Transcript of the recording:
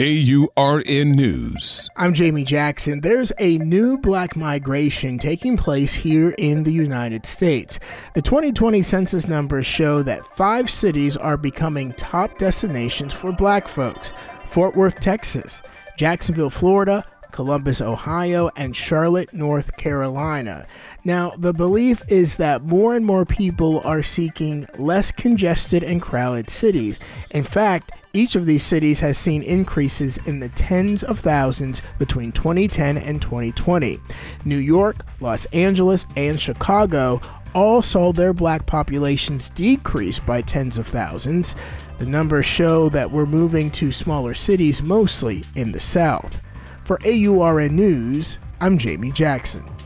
AURN News. I'm Jamie Jackson. There's a new black migration taking place here in the United States. The 2020 census numbers show that 5 cities are becoming top destinations for black folks: Fort Worth, Texas; Jacksonville, Florida; Columbus, Ohio; and Charlotte, North Carolina. Now, the belief is that more and more people are seeking less congested and crowded cities. In fact, each of these cities has seen increases in the tens of thousands between 2010 and 2020. New York, Los Angeles, and Chicago all saw their black populations decrease by tens of thousands. The numbers show that we're moving to smaller cities, mostly in the South. For AURN News, I'm Jamie Jackson.